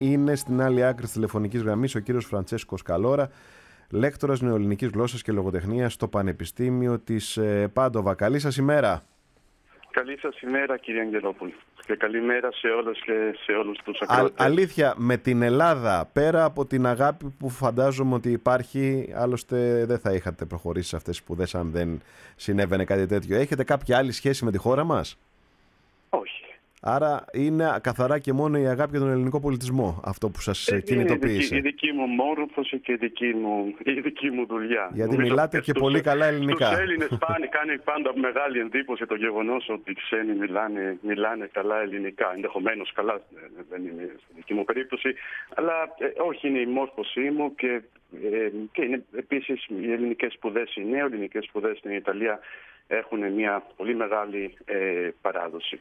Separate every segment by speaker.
Speaker 1: Είναι στην άλλη άκρη της τηλεφωνικής γραμμής ο κύριος Φραντσέσκος Καλόρα, λέκτορας νεοελληνικής γλώσσας και λογοτεχνίας στο Πανεπιστήμιο της Πάντοβα. Καλή σας ημέρα.
Speaker 2: Καλή σας ημέρα, κύριε Αγγελόπουλο. Και καλημέρα σε όλες και σε όλους τους ακροατές.
Speaker 1: Αλήθεια, με την Ελλάδα, πέρα από την αγάπη που φαντάζομαι ότι υπάρχει, άλλωστε δεν θα είχατε προχωρήσει σε αυτές τις σπουδές αν δεν συνέβαινε κάτι τέτοιο. Έχετε κάποια άλλη σχέση με τη χώρα μας?
Speaker 2: Όχι.
Speaker 1: Άρα είναι καθαρά και μόνο η αγάπη για τον ελληνικό πολιτισμό αυτό που σας κινητοποίησε.
Speaker 2: Η δική μου μόρφωση και η δική μου δουλειά.
Speaker 1: Γιατί μιλάτε και πολύ καλά ελληνικά.
Speaker 2: Στους Έλληνες κάνει πάντα μεγάλη εντύπωση το γεγονός ότι οι ξένοι μιλάνε καλά ελληνικά. Ενδεχομένως καλά, δεν είναι στη δική μου περίπτωση, αλλά όχι, είναι η μόρφωσή μου και είναι επίσης οι ελληνικές σπουδές, οι νεοελληνικές σπουδές στην Ιταλία έχουν μια πολύ μεγάλη παράδοση.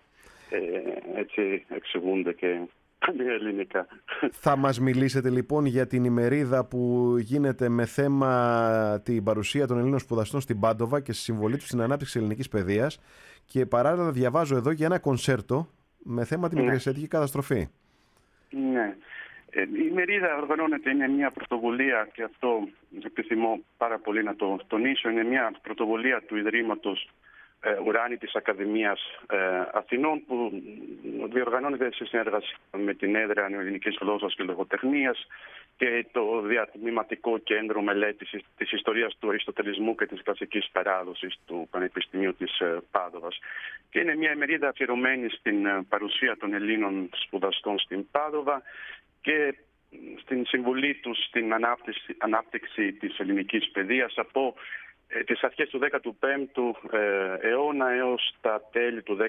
Speaker 2: Έτσι εξηγούνται και τα ελληνικά.
Speaker 1: Θα μας μιλήσετε λοιπόν για την ημερίδα που γίνεται με θέμα την παρουσία των Ελλήνων σπουδαστών στην Πάντοβα και στη συμβολή τους στην ανάπτυξη ελληνικής παιδείας, και παράλληλα διαβάζω εδώ για ένα κονσέρτο με θέμα την Μικρασιατική καταστροφή.
Speaker 2: Ναι. Η ημερίδα οργανώνεται, είναι μια πρωτοβουλία, και αυτό επιθυμώ πάρα πολύ να το τονίσω, είναι μια πρωτοβουλία του Ιδρύματος Ουράνη της Ακαδημίας Αθηνών, που διοργανώνεται σε συνεργασία με την Έδρα Νεοελληνικής Γλώσσας και Λογοτεχνίας και το Διατμηματικό Κέντρο Μελέτης της Ιστορίας του Αριστοτελισμού και της Κλασικής Παράδοσης του Πανεπιστημίου της Πάντοβας. Και είναι μια ημερίδα αφιερωμένη στην παρουσία των Ελλήνων σπουδαστών στην Πάντοβα και στην συμβολή τους στην ανάπτυξη της ελληνικής παιδείας από τις αρχές του 15ου αιώνα έως τα τέλη του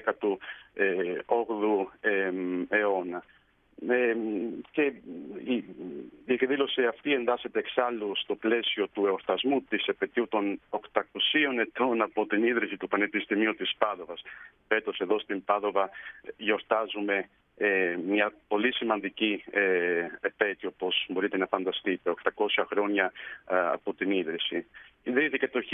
Speaker 2: 18ου αιώνα. Και η εκδήλωση αυτή εντάσσεται εξάλλου στο πλαίσιο του εορτασμού της επετείου των 800 ετών από την ίδρυση του Πανεπιστημίου της Πάντοβας. Φέτος εδώ στην Πάντοβα γιορτάζουμε μια πολύ σημαντική επέτειο, όπως μπορείτε να φανταστείτε, 800 χρόνια από την ίδρυση. Ιδρύθηκε το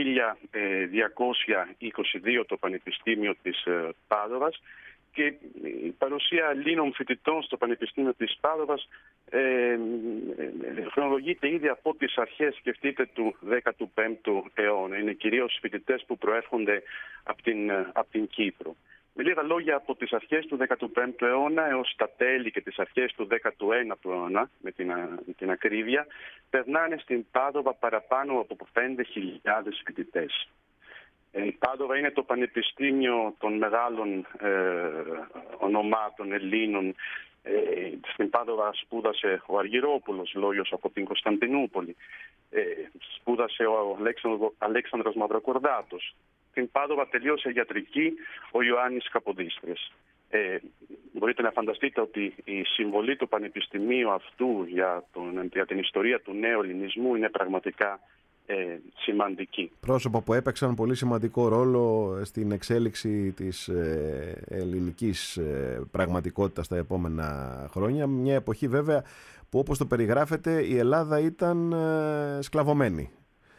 Speaker 2: 1222 το Πανεπιστήμιο της Πάντοβας και η παρουσία Ελλήνων φοιτητών στο Πανεπιστήμιο της Πάντοβας χρονολογείται ήδη από τις αρχές, σκεφτείτε, του 15ου αιώνα. Είναι κυρίως φοιτητές που προέρχονται από την Κύπρο. Με λίγα λόγια, από τις αρχές του 15ου αιώνα έως τα τέλη και τις αρχές του 19ου αιώνα, με την ακρίβεια, περνάνε στην Πάντοβα παραπάνω από 5.000 φοιτητές. Η Πάντοβα είναι το πανεπιστήμιο των μεγάλων ονομάτων Ελλήνων. Στην Πάντοβα σπούδασε ο Αργυρόπουλος, λόγιος από την Κωνσταντινούπολη. Σπούδασε ο Αλέξανδρος Μαυροκορδάτος. Στην Πάντοβα τελείωσε ιατρική ο Ιωάννης Καποδίστρης. Μπορείτε να φανταστείτε ότι η συμβολή του πανεπιστημίου αυτού για την ιστορία του νέου ελληνισμού είναι πραγματικά σημαντική.
Speaker 1: Πρόσωπα που έπαιξαν πολύ σημαντικό ρόλο στην εξέλιξη της ελληνικής πραγματικότητας τα επόμενα χρόνια. Μια εποχή βέβαια που, όπως το περιγράφεται, η Ελλάδα ήταν σκλαβωμένη.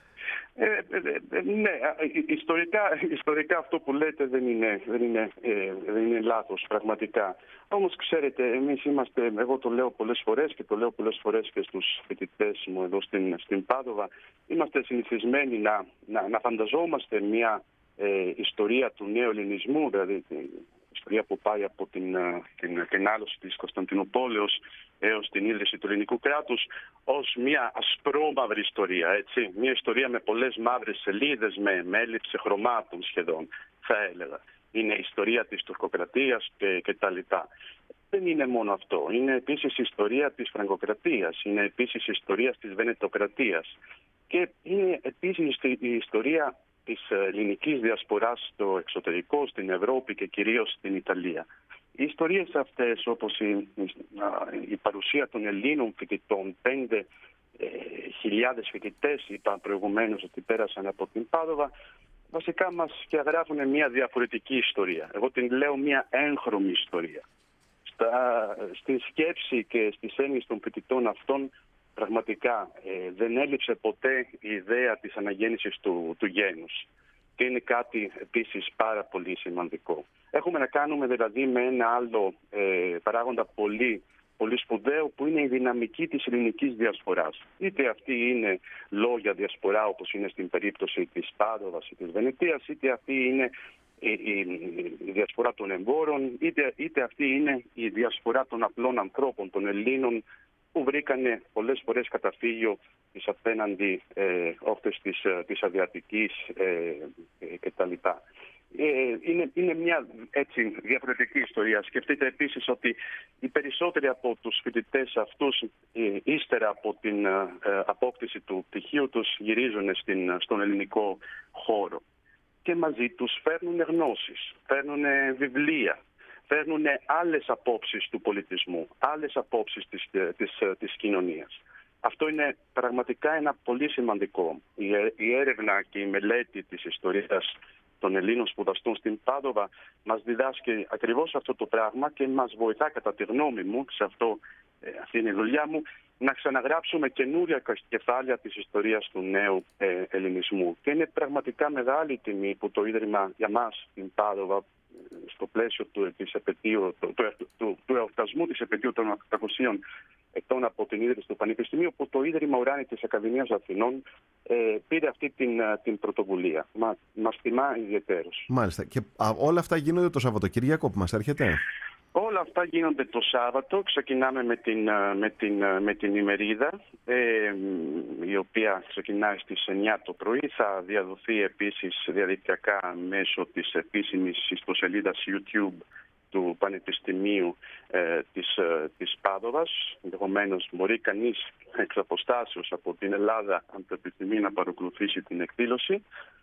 Speaker 2: Ναι, ιστορικά αυτό που λέτε δεν είναι λάθος πραγματικά. Όμως ξέρετε, εγώ το λέω πολλές φορές και το λέω πολλές φορές και στους φοιτητές μου εδώ στην Πάντοβα, είμαστε συνηθισμένοι να φανταζόμαστε μια ιστορία του νέου ελληνισμού, δηλαδή την ιστορία που πάει από την άλωση της Κωνσταντινούπολης έως την ίδρυση του ελληνικού κράτους, ως μια ασπρόμαυρη ιστορία, έτσι. Μια ιστορία με πολλές μαύρες σελίδες, με έλλειψη χρωμάτων σχεδόν, θα έλεγα. Είναι η ιστορία της τουρκοκρατίας και τα λοιπά. Δεν είναι μόνο αυτό. Είναι επίσης η ιστορία της Φραγκοκρατίας, είναι επίσης η ιστορία της Βενετοκρατίας και είναι επίσης η ιστορία της ελληνικής διασποράς στο εξωτερικό, στην Ευρώπη και κυρίως στην Ιταλία. Οι ιστορίες αυτές, όπως η παρουσία των Ελλήνων φοιτητών, 5.000 φοιτητές, είπα προηγουμένως ότι πέρασαν από την Πάντοβα, βασικά μας διαγράφουν μια διαφορετική ιστορία. Εγώ την λέω μια έγχρωμη ιστορία. Στη σκέψη και στις έννοιες των φοιτητών αυτών, πραγματικά δεν έλειψε ποτέ η ιδέα της αναγέννησης του γένους. Και είναι κάτι επίσης πάρα πολύ σημαντικό. Έχουμε να κάνουμε δηλαδή με ένα άλλο παράγοντα πολύ πολύ σπουδαίο, που είναι η δυναμική της ελληνικής διασποράς. Είτε αυτή είναι λόγια διασπορά, όπως είναι στην περίπτωση της Πάδοβας ή της Βενετίας, είτε αυτή είναι η διασπορά των εμπόρων, είτε αυτή είναι η διασπορά των απλών ανθρώπων, των Ελλήνων, που βρήκανε πολλές φορές καταφύγιο της απέναντι όχθες της Αδριατικής κτλ. Είναι μια έτσι διαφορετική ιστορία. Σκεφτείτε επίσης ότι οι περισσότεροι από τους φοιτητές αυτούς, ύστερα από την απόκτηση του πτυχίου τους, γυρίζουν στον ελληνικό χώρο. Και μαζί τους φέρνουν γνώσεις, φέρνουν βιβλία, φέρνουν άλλες απόψεις του πολιτισμού, άλλες απόψεις της κοινωνίας. Αυτό είναι πραγματικά ένα πολύ σημαντικό. Η έρευνα και η μελέτη της ιστορίας των Ελλήνων σπουδαστών στην Πάδοβα μας διδάσκει ακριβώς αυτό το πράγμα και μας βοηθά, κατά τη γνώμη μου, αυτή είναι η δουλειά μου, να ξαναγράψουμε καινούρια κεφάλαια της ιστορίας του νέου ελληνισμού. Και είναι πραγματικά μεγάλη τιμή που το Ίδρυμα για μας στην Πάδοβα, στο πλαίσιο του εορτασμού της επετείου των 800 ετών από την ίδρυση του Πανεπιστημίου, που το Ίδρυμα Ουράνη της Ακαδημίας Αθηνών πήρε αυτή την πρωτοβουλία. Μας τιμά ιδιαιτέρως.
Speaker 1: Μάλιστα. Και όλα αυτά γίνονται το Σαββατοκύριακο που μας έρχεται?
Speaker 2: Όλα αυτά γίνονται το Σάββατο. Ξεκινάμε με την ημερίδα, η οποία ξεκινάει στις 9 το πρωί. Θα διαδοθεί επίσης διαδικτυακά μέσω της επίσημης ιστοσελίδας YouTube του Πανεπιστημίου της Πάδοβας. Ενδεχομένως μπορεί κανείς εξ αποστάσεως από την Ελλάδα, αν το επιθυμεί, να παρακολουθήσει την εκδήλωση.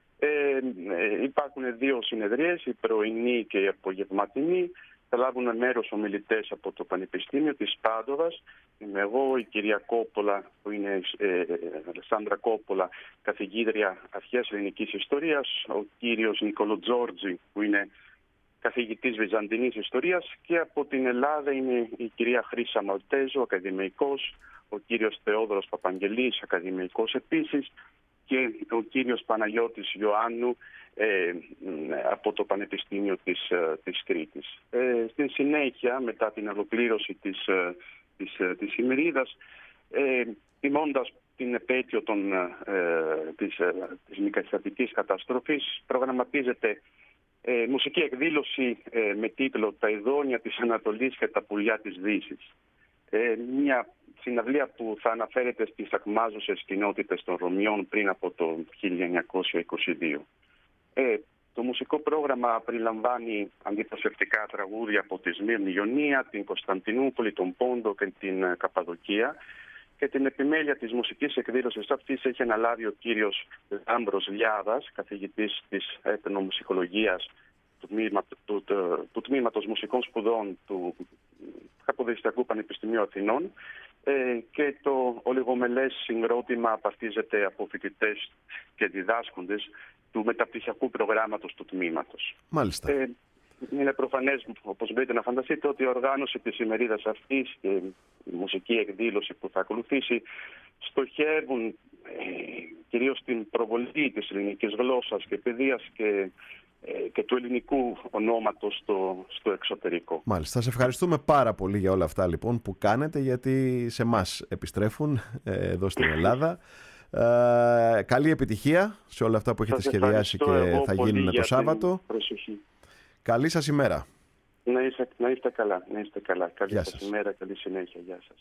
Speaker 2: Υπάρχουν δύο συνεδρίες, η πρωινή και η απογευματινή. Θα λάβουν μέρος ομιλητές από το Πανεπιστήμιο της Πάδοβας. Είμαι εγώ, η κυρία Κόπολα, που είναι Αλεσάνδρα Κόπολα, καθηγήτρια αρχαίας ελληνικής ιστορίας, ο κύριος Νικολοτζόρτζη, που είναι καθηγητής βυζαντινής ιστορίας, και από την Ελλάδα είναι η κυρία Χρύσα Μαλτέζο, ακαδημαϊκός, ο κύριος Θεόδωρος Παπαγγελής, ακαδημαϊκός επίσης, και ο κύριος Παναγιώτης Ιωάννου από το Πανεπιστήμιο της Κρήτης. Στην συνέχεια, μετά την ολοκλήρωση της ημερίδας, τιμώντας την επέτειο της Μικαστρατικής καταστροφής, προγραμματίζεται μουσική εκδήλωση με τίτλο «Τα ειδόνια της Ανατολής και τα πουλιά της Δύσης». Μια συναυλία που θα αναφέρεται στις ακμάζουσες κοινότητες των Ρωμιών πριν από το 1922. Το μουσικό πρόγραμμα περιλαμβάνει αντιπροσωπευτικά τραγούδια από τη Σμύρνη Ιωνία, την Κωνσταντινούπολη, τον Πόντο και την Καπαδοκία. Και την επιμέλεια της μουσικής εκδήλωσης αυτής έχει αναλάβει ο κύριος Λάμπρος Λιάδας, καθηγητής της ετνομουσικολογίας του Τμήματος Μουσικών Σπουδών του Καποδιστριακού Πανεπιστημίου Αθηνών, και το ολιγομελές συγκρότημα απαρτίζεται από φοιτητές και διδάσκοντες του μεταπτυχιακού προγράμματος του τμήματος.
Speaker 1: Μάλιστα.
Speaker 2: Είναι προφανές, όπως μπορείτε να φανταστείτε, ότι η οργάνωση της ημερίδας αυτής και η μουσική εκδήλωση που θα ακολουθήσει στοχεύουν κυρίως στην προβολή της ελληνικής γλώσσας και παιδείας και του ελληνικού ονόματος στο εξωτερικό.
Speaker 1: Μάλιστα. Σας ευχαριστούμε πάρα πολύ για όλα αυτά λοιπόν που κάνετε, γιατί σε εμάς επιστρέφουν εδώ στην Ελλάδα. Καλή επιτυχία σε όλα αυτά που έχετε σχεδιάσει και θα γίνουν το Σάββατο. Καλή σας ημέρα.
Speaker 2: Να είστε καλά. Καλή σας ημέρα, καλή συνέχεια. Γεια σας.